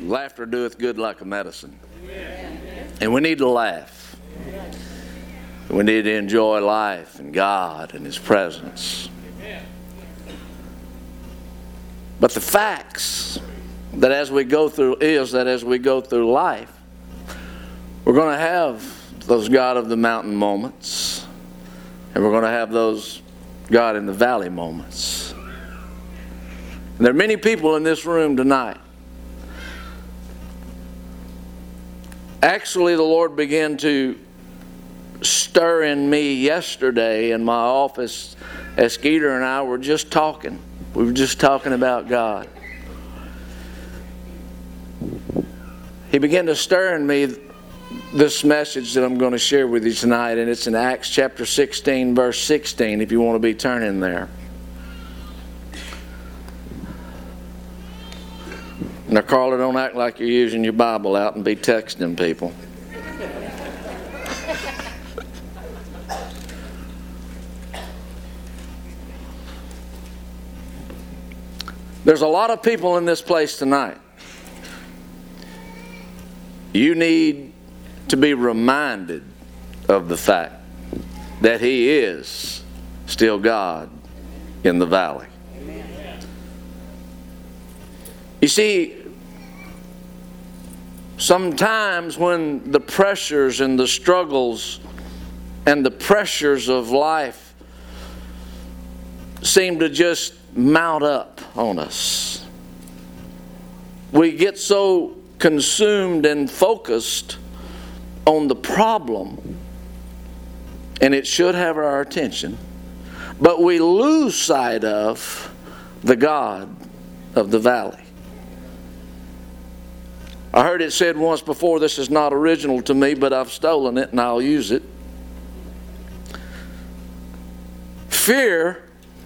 Laughter doeth good like a medicine. And we need to laugh. We need to enjoy life and God and His presence. But the facts that as we go through life, we're going to have those God of the mountain moments, and we're going to have those God in the valley moments. And there are many people in this room tonight. Actually, the Lord began to stir in me yesterday in my office as Skeeter and I were just talking. We were just talking about God. He began to stir in me this message that I'm going to share with you tonight, and it's in Acts chapter 16, verse 16, if you want to be turning there. Now, Carla, don't act like you're using your Bible out and be texting people. There's a lot of people in this place tonight. You need to be reminded of the fact that He is still God in the valley. You see, sometimes when the pressures and the struggles and the pressures of life seem to just mount up on us, we get so consumed and focused on the problem, and it should have our attention, but we lose sight of the God of the valley. I heard it said once before, this is not original to me, but I've stolen it and I'll use it. Fear,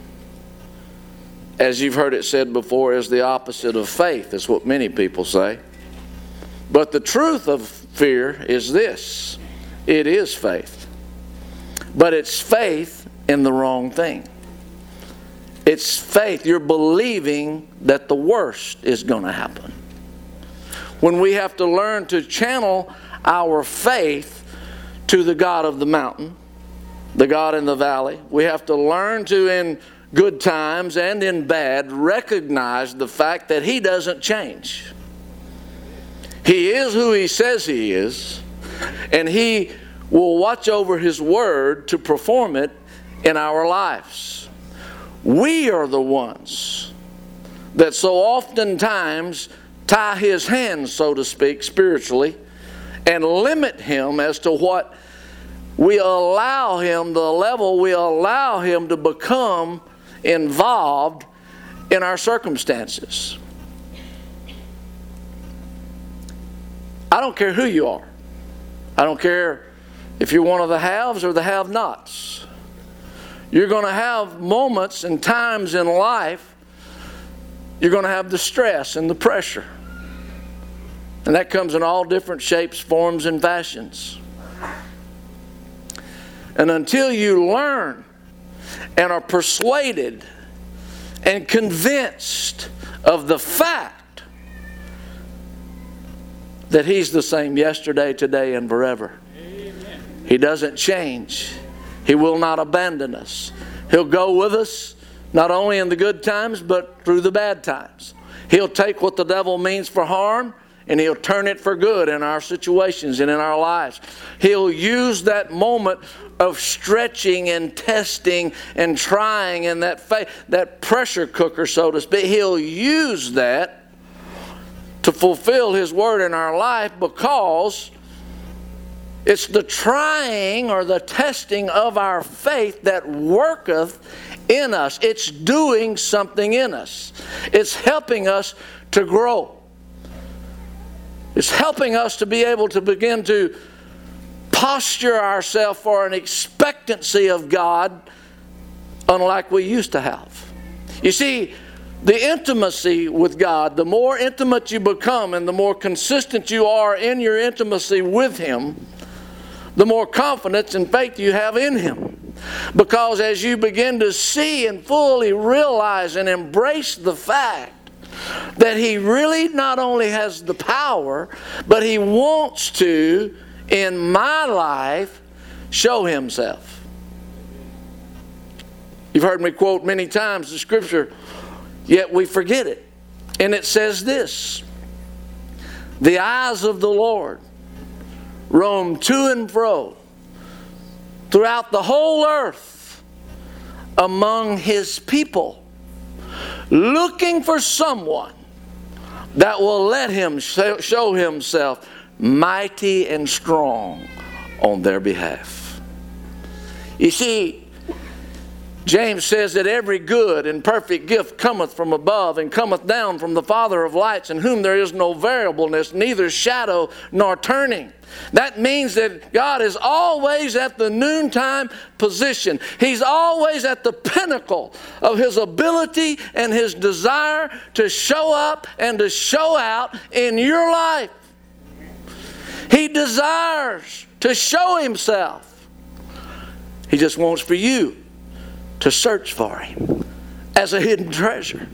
as you've heard it said before, is the opposite of faith. That's what many people say. But the truth of fear is this: it is faith. But it's faith in the wrong thing. It's faith. You're believing that the worst is going to happen. When we have to learn to channel our faith to the God of the mountain, the God in the valley, we have to learn to, in good times and in bad, recognize the fact that He doesn't change. He is who He says He is, and He will watch over His word to perform it in our lives. We are the ones that so oftentimes tie His hands, so to speak, spiritually, and limit Him as to what we allow Him, the level we allow Him to become involved in our circumstances. I don't care who you are. I don't care if you're one of the haves or the have-nots. You're going to have moments and times in life, you're going to have the stress and the pressure. And that comes in all different shapes, forms, and fashions. And until you learn and are persuaded and convinced of the fact that He's the same yesterday, today, and forever. Amen. He doesn't change. He will not abandon us. He'll go with us not only in the good times but through the bad times. He'll take what the devil means for harm and He'll turn it for good in our situations and in our lives. He'll use that moment of stretching and testing and trying and that pressure cooker, so to speak. He'll use that to fulfill His word in our life, because it's the trying or the testing of our faith that worketh in us. It's doing something in us. It's helping us to grow. It's helping us to be able to begin to posture ourselves for an expectancy of God unlike we used to have. You see, the intimacy with God, the more intimate you become and the more consistent you are in your intimacy with Him, the more confidence and faith you have in Him. Because as you begin to see and fully realize and embrace the fact that He really not only has the power, but He wants to, in my life, show Himself. You've heard me quote many times the scripture, yet we forget it. And it says this: the eyes of the Lord roam to and fro throughout the whole earth among His people, looking for someone that will let Him show Himself mighty and strong on their behalf. You see, James says that every good and perfect gift cometh from above, and cometh down from the Father of lights, in whom there is no variableness, neither shadow nor turning. That means that God is always at the noontime position. He's always at the pinnacle of His ability and His desire to show up and to show out in your life. He desires to show Himself. He just wants for you to search for Him as a hidden treasure.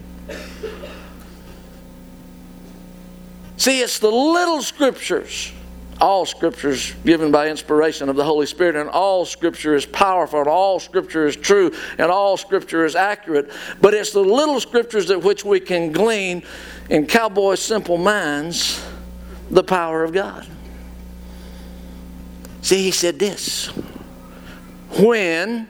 See, it's the little scriptures. All Scripture is given by inspiration of the Holy Spirit, and all Scripture is powerful, and all Scripture is true, and all Scripture is accurate. But it's the little scriptures at which we can glean in cowboy simple minds the power of God. See, He said this: when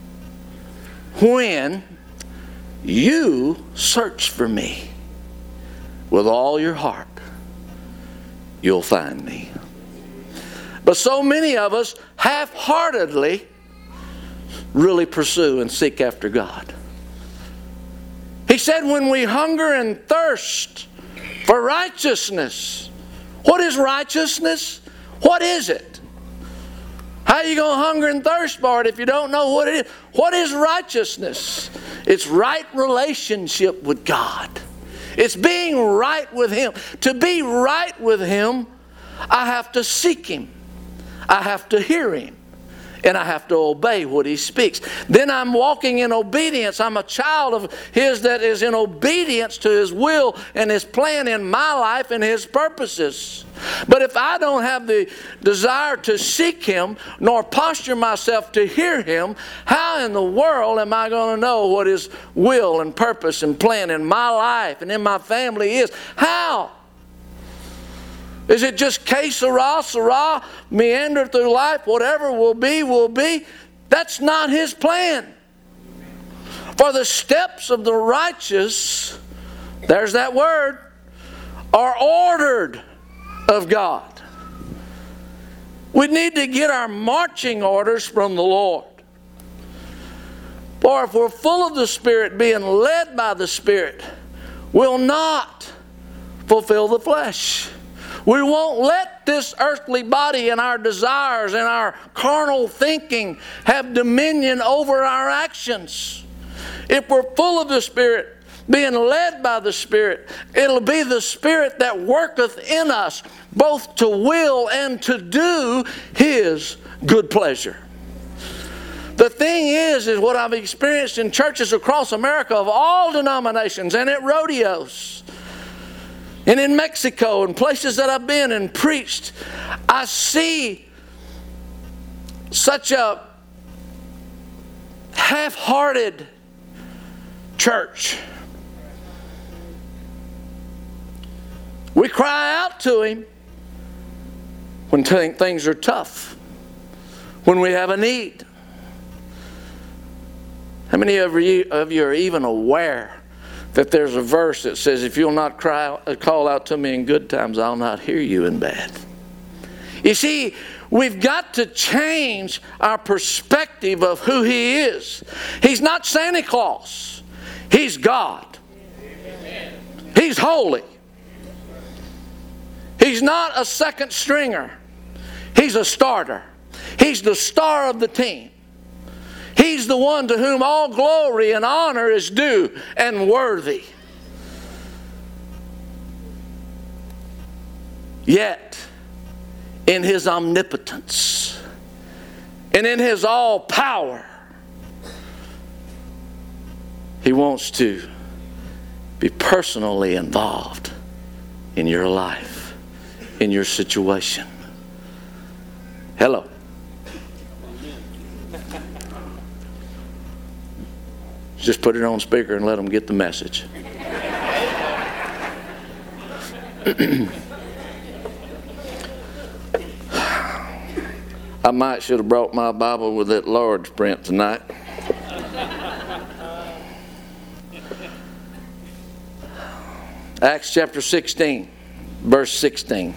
you search for me with all your heart, you'll find me. But so many of us half-heartedly really pursue and seek after God. He said when we hunger and thirst for righteousness. What is righteousness? What is it? How are you going to hunger and thirst for it if you don't know what it is? What is righteousness? It's right relationship with God. It's being right with Him. To be right with Him, I have to seek Him. I have to hear Him. And I have to obey what He speaks. Then I'm walking in obedience. I'm a child of His that is in obedience to His will and His plan in my life and His purposes. But if I don't have the desire to seek Him, nor posture myself to hear Him, how in the world am I going to know what His will and purpose and plan in my life and in my family is? How? Is it just que sera, sera, meander through life, whatever will be, will be? That's not His plan. For the steps of the righteous, there's that word, are ordered of God. We need to get our marching orders from the Lord. For if we're full of the Spirit, being led by the Spirit, we'll not fulfill the flesh. We won't let this earthly body and our desires and our carnal thinking have dominion over our actions. If we're full of the Spirit, being led by the Spirit, it'll be the Spirit that worketh in us, both to will and to do His good pleasure. The thing is what I've experienced in churches across America of all denominations and at rodeos, and in Mexico and places that I've been and preached, I see such a half-hearted church. We cry out to Him when things are tough, when we have a need. How many of you are even aware that there's a verse that says, if you'll not call out to me in good times, I'll not hear you in bad? You see, we've got to change our perspective of who He is. He's not Santa Claus. He's God. He's holy. He's not a second stringer. He's a starter. He's the star of the team. He's the one to whom all glory and honor is due and worthy. Yet, in His omnipotence and in His all power, He wants to be personally involved in your life, in your situation. Hello. Just put it on speaker and let them get the message. I might should have brought my Bible with that large print tonight. Acts chapter 16, verse 16.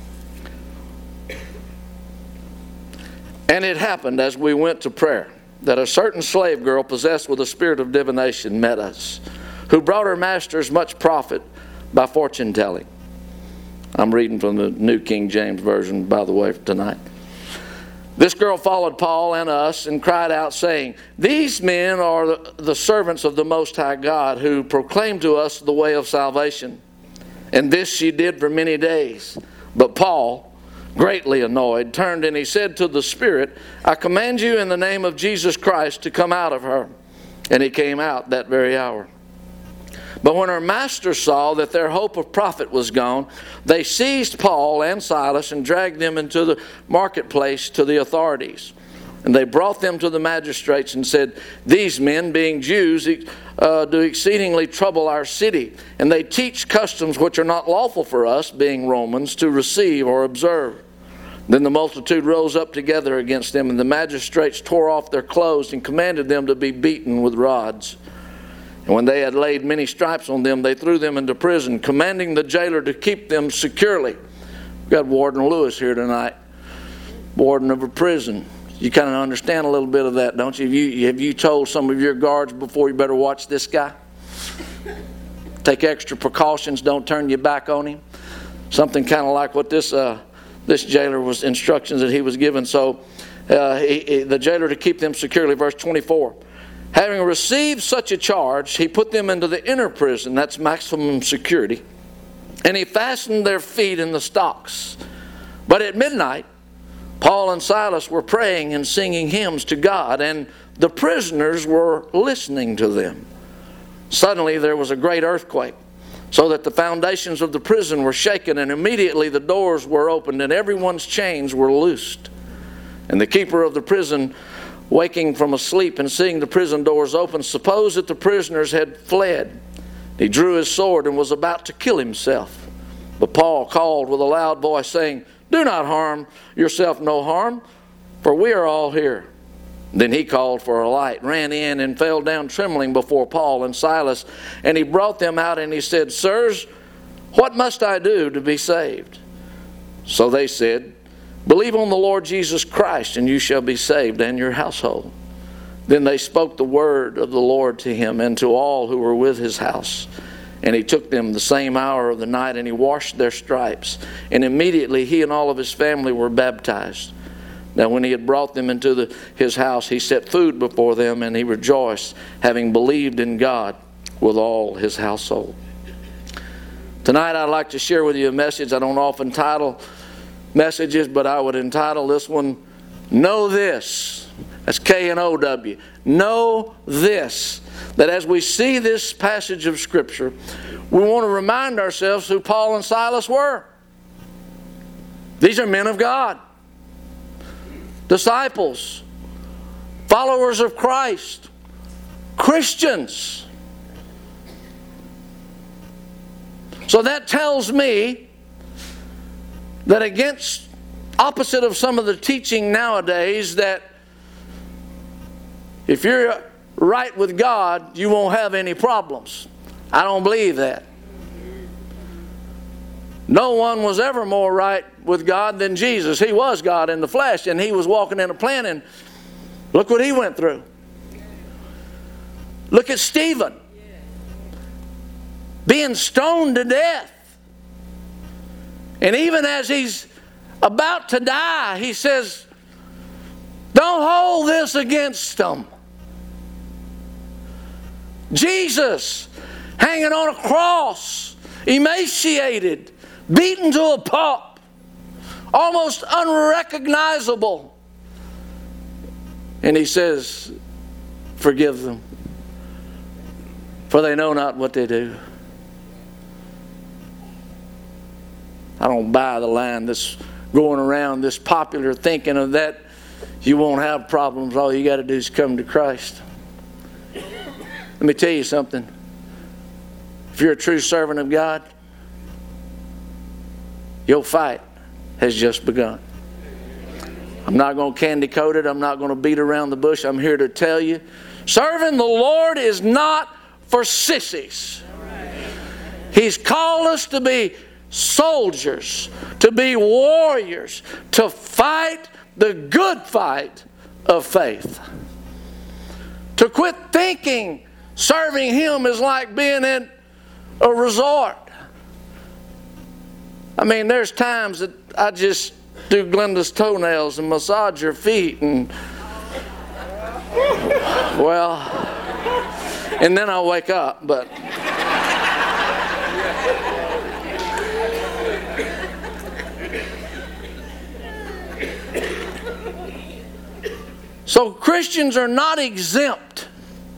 And it happened as we went to prayer that a certain slave girl possessed with a spirit of divination met us, who brought her masters much profit by fortune telling. I'm reading from the New King James Version, by the way, for tonight. This girl followed Paul and us and cried out, saying, "These men are the servants of the Most High God, who proclaim to us the way of salvation." And this she did for many days. But Paul, greatly annoyed, turned and he said to the spirit, "I command you in the name of Jesus Christ to come out of her." And he came out that very hour. But when her masters saw that their hope of profit was gone, they seized Paul and Silas and dragged them into the marketplace to the authorities. And they brought them to the magistrates and said, "These men, being Jews, do exceedingly trouble our city, and they teach customs which are not lawful for us, being Romans, to receive or observe." Then the multitude rose up together against them, and the magistrates tore off their clothes and commanded them to be beaten with rods. And when they had laid many stripes on them, they threw them into prison, commanding the jailer to keep them securely. We've got Warden Lewis here tonight, warden of a prison. You kind of understand a little bit of that, don't you? Have you told some of your guards before, you better watch this guy? Take extra precautions, don't turn your back on him. Something kind of like what this jailer was, instructions that he was given. So the jailer to keep them securely, verse 24. Having received such a charge, he put them into the inner prison, that's maximum security, and he fastened their feet in the stocks. But at midnight, Paul and Silas were praying and singing hymns to God, and the prisoners were listening to them. Suddenly there was a great earthquake, so that the foundations of the prison were shaken, and immediately the doors were opened, and everyone's chains were loosed. And the keeper of the prison, waking from a sleep and seeing the prison doors open, supposed that the prisoners had fled. He drew his sword and was about to kill himself. But Paul called with a loud voice, saying, "Do not harm yourself, no harm, for we are all here." Then he called for a light, ran in, and fell down trembling before Paul and Silas. And he brought them out, and he said, "Sirs, what must I do to be saved?" So they said, "Believe on the Lord Jesus Christ, and you shall be saved, and your household." Then they spoke the word of the Lord to him and to all who were with his house. And he took them the same hour of the night, and he washed their stripes. And immediately he and all of his family were baptized. Now when he had brought them into his house, he set food before them, and he rejoiced, having believed in God with all his household. Tonight I'd like to share with you a message. I don't often title messages, but I would entitle this one, "Know This." That's K-N-O-W. Know this. That as we see this passage of Scripture, we want to remind ourselves who Paul and Silas were. These are men of God, disciples, followers of Christ, Christians. So that tells me that opposite of some of the teaching nowadays, that if you're right with God, you won't have any problems. I don't believe that. No one was ever more right with God than Jesus. He was God in the flesh, and he was walking in a plan, and look what he went through. Look at Stephen, being stoned to death. And even as he's about to die, he says, "Don't hold this against them." Jesus, hanging on a cross, emaciated, beaten to a pulp, almost unrecognizable. And he says, "Forgive them, for they know not what they do." I don't buy the line that's going around, this popular thinking of that you won't have problems. All you got to do is come to Christ. Let me tell you something. If you're a true servant of God, your fight has just begun. I'm not going to candy coat it. I'm not going to beat around the bush. I'm here to tell you, serving the Lord is not for sissies. He's called us to be soldiers, to be warriors, to fight the good fight of faith. To quit thinking serving Him is like being in a resort. I mean, there's times that I just do Glenda's toenails and massage her feet and, well, and then I'll wake up, but so Christians are not exempt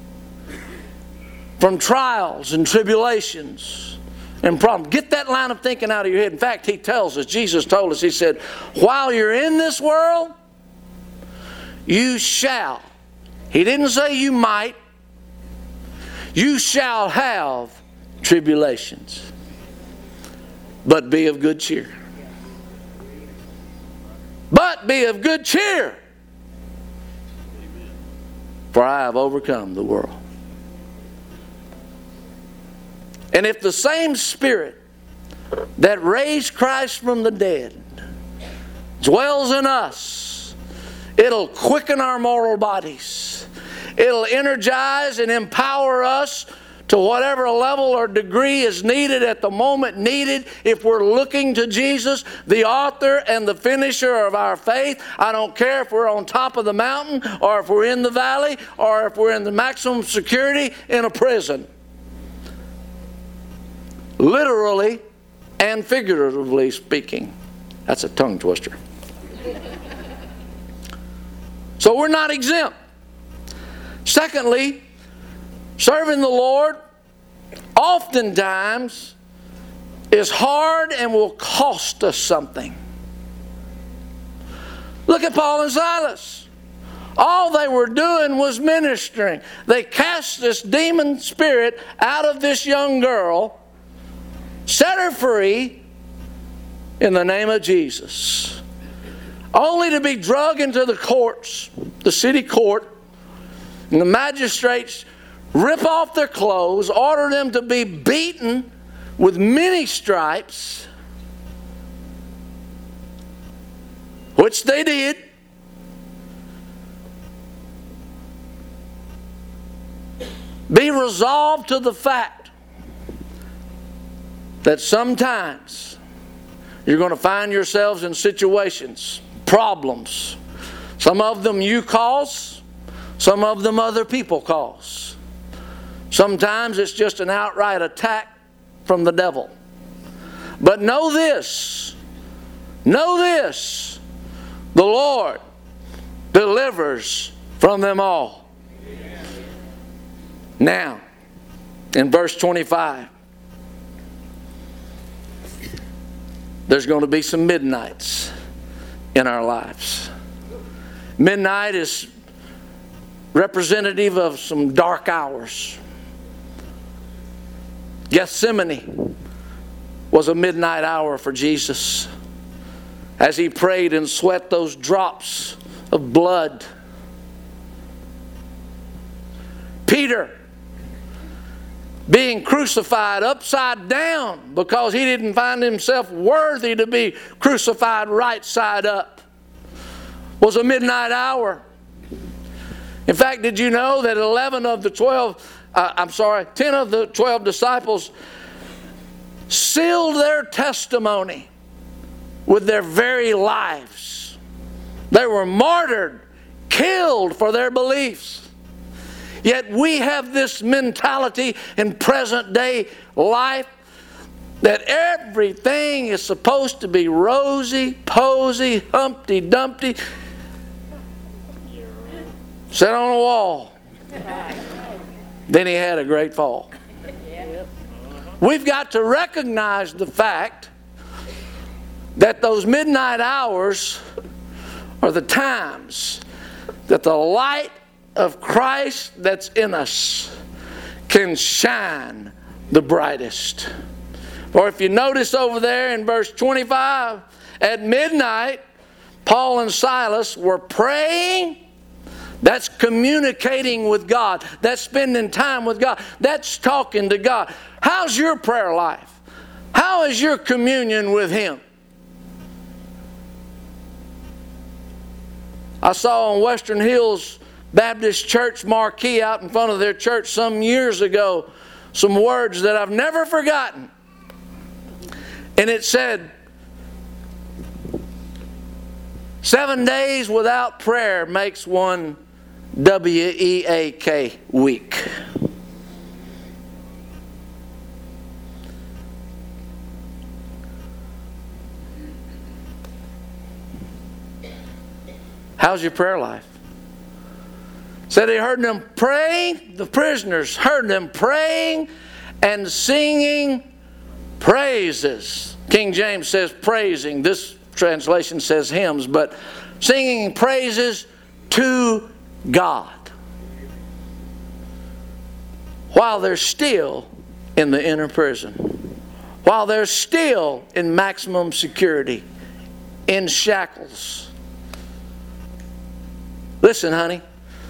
from trials and tribulations and problems. Get that line of thinking out of your head. In fact, He tells us, Jesus told us, He said, while you're in this world, you shall. He didn't say you might. You shall have tribulations. But be of good cheer. But be of good cheer. For I have overcome the world. And if the same Spirit that raised Christ from the dead dwells in us, it'll quicken our mortal bodies. It'll energize and empower us to whatever level or degree is needed at the moment needed if we're looking to Jesus, the author and the finisher of our faith. I don't care if we're on top of the mountain or if we're in the valley or if we're in the maximum security in a prison. Literally and figuratively speaking. That's a tongue twister. So we're not exempt. Secondly, serving the Lord oftentimes is hard and will cost us something. Look at Paul and Silas. All they were doing was ministering. They cast this demon spirit out of this young girl, set her free in the name of Jesus, only to be dragged into the courts, the city court, and the magistrates rip off their clothes, order them to be beaten with many stripes, which they did. Be resolved to the fact that sometimes you're going to find yourselves in situations, problems. Some of them you cause, some of them other people cause. Sometimes it's just an outright attack from the devil. But know this, the Lord delivers from them all. Now, in verse 25, there's going to be some midnights in our lives. Midnight is representative of some dark hours. Gethsemane was a midnight hour for Jesus as He prayed and sweat those drops of blood. Peter being crucified upside down because he didn't find himself worthy to be crucified right side up was a midnight hour. In fact, did you know that 10 of the 12 disciples sealed their testimony with their very lives? They were martyred, killed for their beliefs. Yet we have this mentality in present day life that everything is supposed to be rosy, posy, Humpty Dumpty. Sat on a wall. Then he had a great fall. We've got to recognize the fact that those midnight hours are the times that the light of Christ that's in us can shine the brightest. For if you notice over there in verse 25, at midnight, Paul and Silas were praying. That's communicating with God. That's spending time with God. That's talking to God. How's your prayer life? How is your communion with Him? I saw on Western Hills Baptist Church marquee out in front of their church some years ago some words that I've never forgotten. And it said, 7 days without prayer makes one W-E-A-K weak. How's your prayer life? Said he heard them praying, the prisoners heard them praying and singing praises. King James says praising. This translation says hymns, but singing praises to God while they're still in the inner prison, while they're still in maximum security, in shackles. Listen, honey,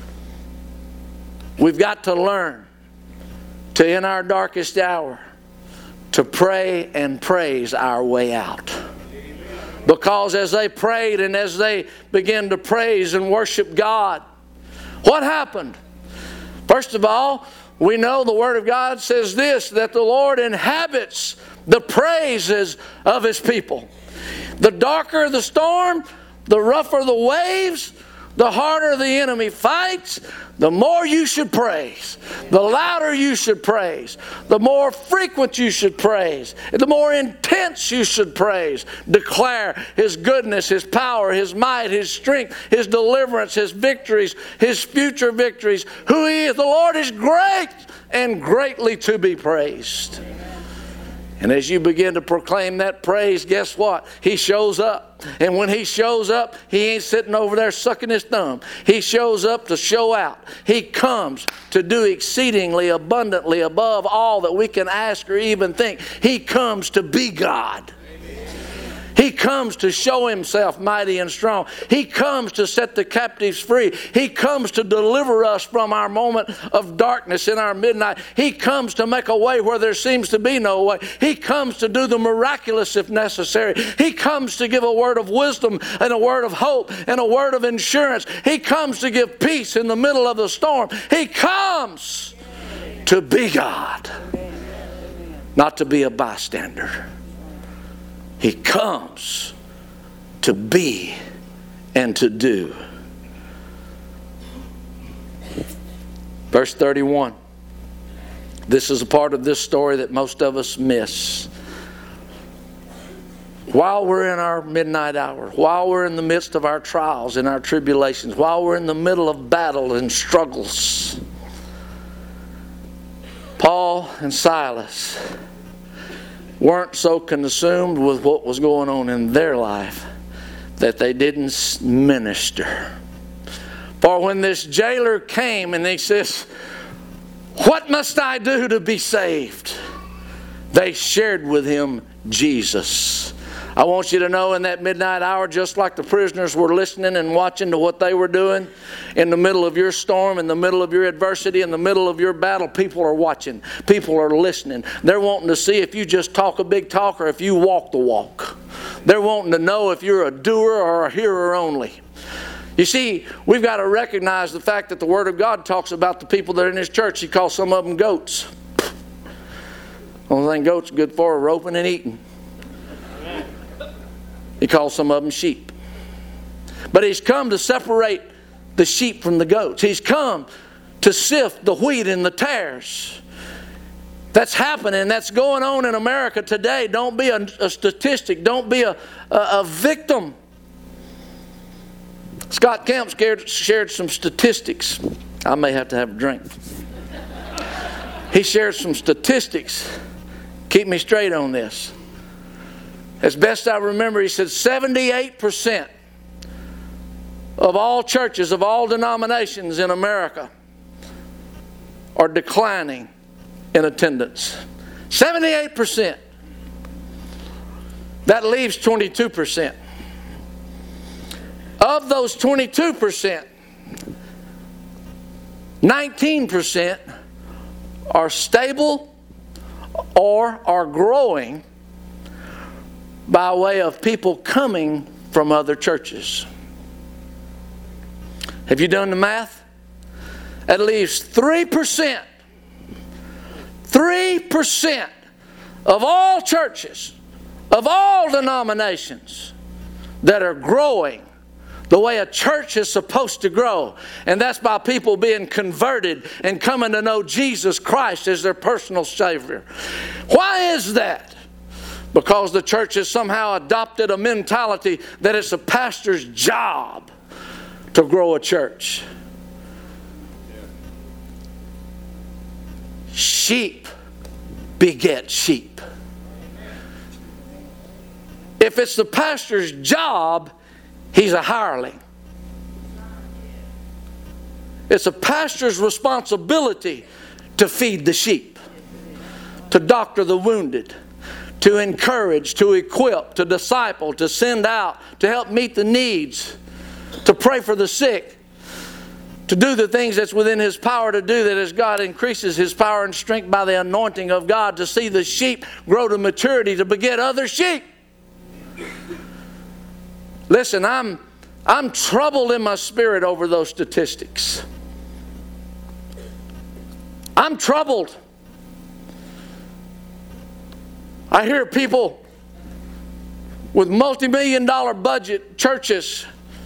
we've got to learn to, in our darkest hour, to pray and praise our way out. Because as they prayed and as they began to praise and worship God, what happened? First of all, we know the Word of God says this, that the Lord inhabits the praises of His people. The darker the storm, the rougher the waves, the harder the enemy fights, the more you should praise. The louder you should praise. The more frequent you should praise. The more intense you should praise. Declare His goodness, His power, His might, His strength, His deliverance, His victories, His future victories. Who He is. The Lord is great and greatly to be praised. And as you begin to proclaim that praise, guess what? He shows up. And when He shows up, He ain't sitting over there sucking His thumb. He shows up to show out. He comes to do exceedingly abundantly above all that we can ask or even think. He comes to be God. He comes to show Himself mighty and strong. He comes to set the captives free. He comes to deliver us from our moment of darkness in our midnight. He comes to make a way where there seems to be no way. He comes to do the miraculous if necessary. He comes to give a word of wisdom and a word of hope and a word of insurance. He comes to give peace in the middle of the storm. He comes to be God, not to be a bystander. He comes to be and to do. Verse 31. This is a part of this story that most of us miss. While we're in our midnight hour, while we're in the midst of our trials and our tribulations, while we're in the middle of battle and struggles, Paul and Silas weren't so consumed with what was going on in their life that they didn't minister. For when this jailer came and he says, "What must I do to be saved?" they shared with him Jesus. I want you to know in that midnight hour, just like the prisoners were listening and watching to what they were doing, in the middle of your storm, in the middle of your adversity, in the middle of your battle, people are watching. People are listening. They're wanting to see if you just talk a big talk or if you walk the walk. They're wanting to know if you're a doer or a hearer only. You see, we've got to recognize the fact that the Word of God talks about the people that are in His church. He calls some of them goats. Only thing goats are good for are roping and eating. He calls some of them sheep. But He's come to separate the sheep from the goats. He's come to sift the wheat and the tares. That's happening. That's going on in America today. Don't be a statistic. Don't be a victim. Scott Kemp shared some statistics. I may have to have a drink. He shared some statistics. Keep me straight on this. As best I remember, he said 78% of all churches, of all denominations in America are declining in attendance. 78%. That leaves 22%. Of those 22%, 19% are stable or are growing by way of people coming from other churches. Have you done the math? That leaves 3%. 3% of all churches, of all denominations, that are growing the way a church is supposed to grow. And that's by people being converted and coming to know Jesus Christ as their personal Savior. Why is that? Because the church has somehow adopted a mentality that it's a pastor's job to grow a church. Sheep beget sheep. If it's the pastor's job, he's a hireling. It's a pastor's responsibility to feed the sheep, to doctor the wounded, to encourage, to equip, to disciple, to send out, to help meet the needs, to pray for the sick, to do the things that's within his power to do, that as God increases his power and strength by the anointing of God, to see the sheep grow to maturity, to beget other sheep. Listen, I'm troubled in my spirit over those statistics. I'm troubled. I hear people with multi-million-dollar budget churches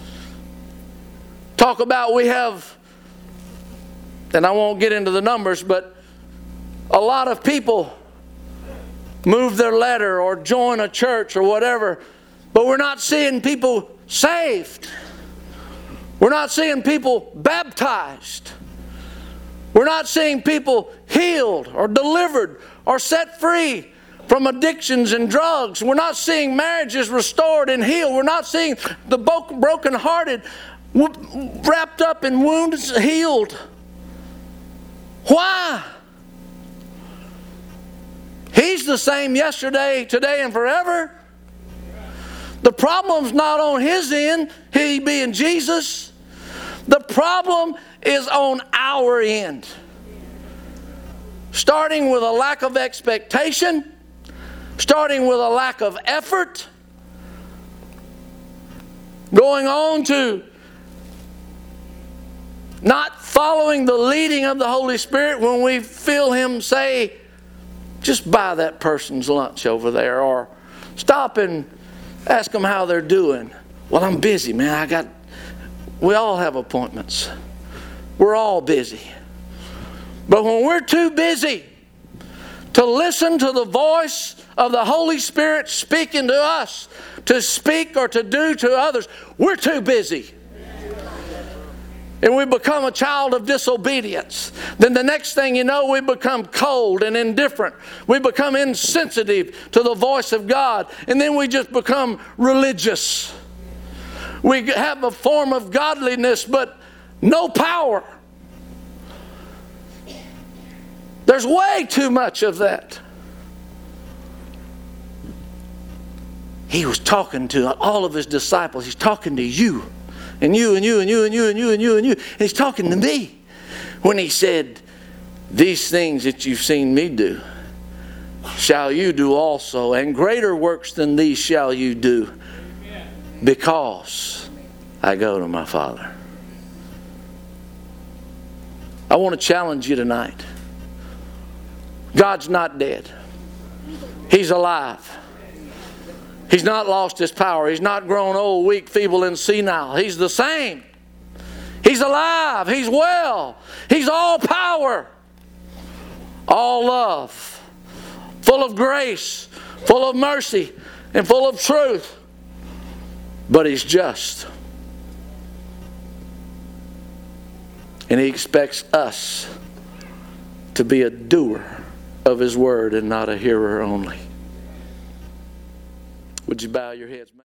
talk about we have, and I won't get into the numbers, but a lot of people move their letter or join a church or whatever, but we're not seeing people saved. We're not seeing people baptized. We're not seeing people healed or delivered or set free from addictions and drugs. We're not seeing marriages restored and healed. We're not seeing the brokenhearted wrapped up in wounds healed. Why? He's the same yesterday, today, and forever. The problem's not on his end, he being Jesus. The problem is on our end. Starting with a lack of expectation, starting with a lack of effort, going on to not following the leading of the Holy Spirit when we feel Him say, just buy that person's lunch over there, or stop and ask them how they're doing. Well, I'm busy, man. We all have appointments. We're all busy. But when we're too busy to listen to the voice of the Holy Spirit speaking to us, to speak or to do to others, we're too busy. And we become a child of disobedience. Then the next thing you know, we become cold and indifferent. We become insensitive to the voice of God. And then we just become religious. We have a form of godliness, but no power. There's way too much of that. He was talking to all of his disciples. He's talking to you. And you, and you, and you, and you, and you, and you, and you. And he's talking to me when he said, these things that you've seen me do, shall you do also. And greater works than these shall you do, because I go to my Father. I want to challenge you tonight. God's not dead. He's alive. He's not lost His power. He's not grown old, weak, feeble, and senile. He's the same. He's alive. He's well. He's all power, all love, full of grace, full of mercy, and full of truth. But He's just. And He expects us to be a doer of His word and not a hearer only. Would you bow your heads?